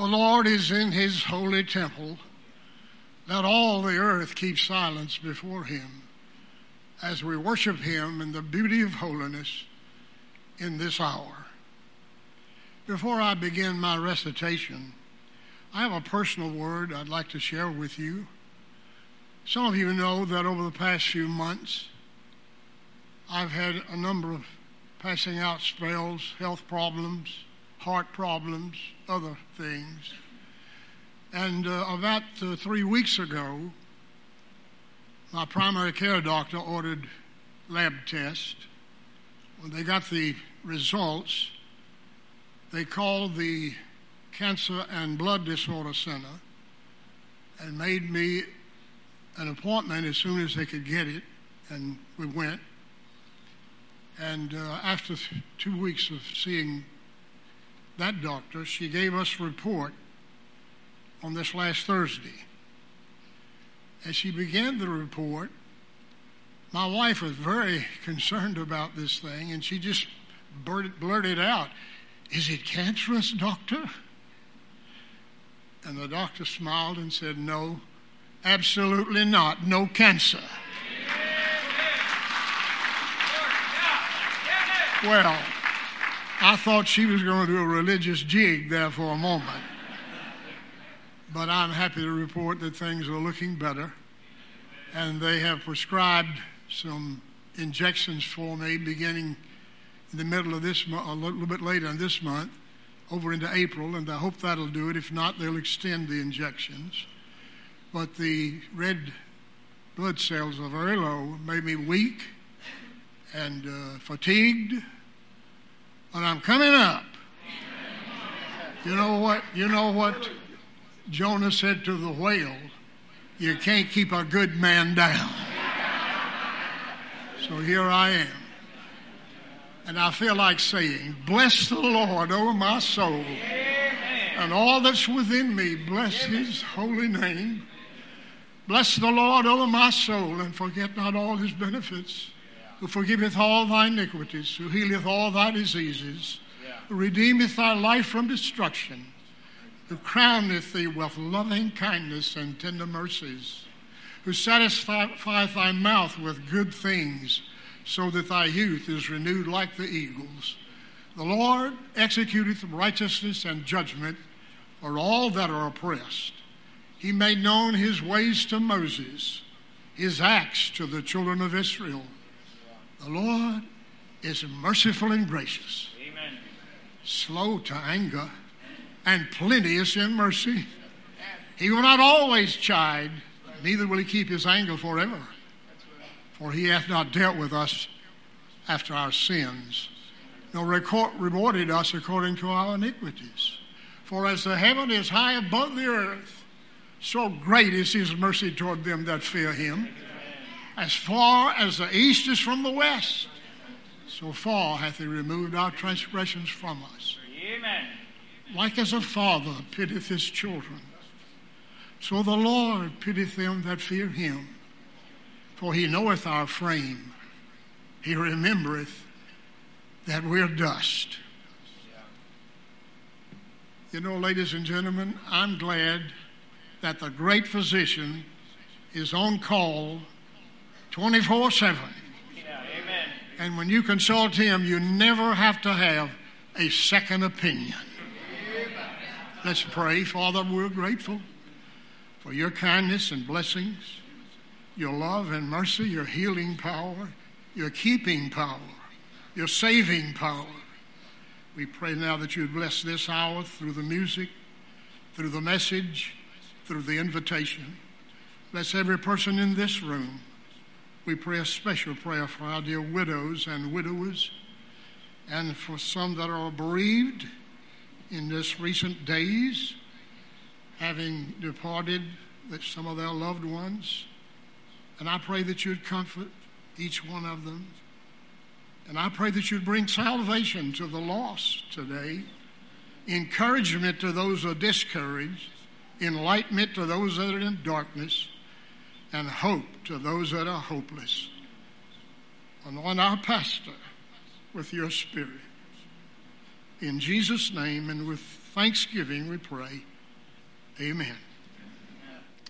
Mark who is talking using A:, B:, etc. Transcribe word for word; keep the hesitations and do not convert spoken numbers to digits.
A: The Lord is in his holy temple. Let all the earth keep silence before him as we worship him in the beauty of holiness in this hour. Before I begin my recitation, I have a personal word I'd like to share with you. Some of you know that over the past few months, I've had a number of passing out spells, health problems, heart problems, other things. And uh, about uh, three weeks ago, my primary care doctor ordered lab tests. When they got the results, they called the Cancer and Blood Disorder Center and made me an appointment as soon as they could get it, and we went. And uh, after th- two weeks of seeing that doctor, she gave us a report on this last Thursday. As she began the report, my wife was very concerned about this thing, and she just blurted, blurted out, "Is it cancerous, doctor?" And the doctor smiled and said, "No, absolutely not. No cancer." Well, I thought she was going to do a religious jig there for a moment. But I'm happy to report that things are looking better. And they have prescribed some injections for me beginning in the middle of this month, a little bit later in this month, over into April. And I hope that'll do it. If not, they'll extend the injections. But the red blood cells are very low, made me weak and uh, fatigued. But I'm coming up. You know what? You know what Jonah said to the whale? You can't keep a good man down. So here I am. And I feel like saying, "Bless the Lord, O my soul, and all that's within me, bless his holy name. Bless the Lord, O my soul, and forget not all his benefits, who forgiveth all thy iniquities, who healeth all thy diseases, who redeemeth thy life from destruction, who crowneth thee with loving kindness and tender mercies, who satisfieth thy mouth with good things, so that thy youth is renewed like the eagles. The Lord executeth righteousness and judgment for all that are oppressed. He made known his ways to Moses, his acts to the children of Israel. The Lord is merciful and gracious, Amen. Slow to anger, and plenteous in mercy. He will not always chide, neither will he keep his anger forever. For he hath not dealt with us after our sins, nor rewarded us according to our iniquities. For as the heaven is high above the earth, so great is his mercy toward them that fear him. As far as the east is from the west, so far hath he removed our transgressions from us. Amen. Like as a father pityeth his children, so the Lord pitieth them that fear him. For he knoweth our frame. He remembereth that we're dust. You know, ladies and gentlemen, I'm glad that the great physician is on call twenty-four seven. Yeah, amen. And when you consult him, you never have to have a second opinion. Amen. Let's pray. Father, we're grateful for your kindness and blessings, your love and mercy, your healing power, your keeping power, your saving power. We pray now that you would bless this hour through the music, through the message, through the invitation. Bless every person in this room. We pray a special prayer for our dear widows and widowers, and for some that are bereaved in this recent days, having departed with some of their loved ones. And I pray that you'd comfort each one of them. And I pray that you'd bring salvation to the lost today, encouragement to those who are discouraged, enlightenment to those that are in darkness, and hope to those that are hopeless. Anoint our pastor with your spirit. In Jesus' name and with thanksgiving we pray. Amen.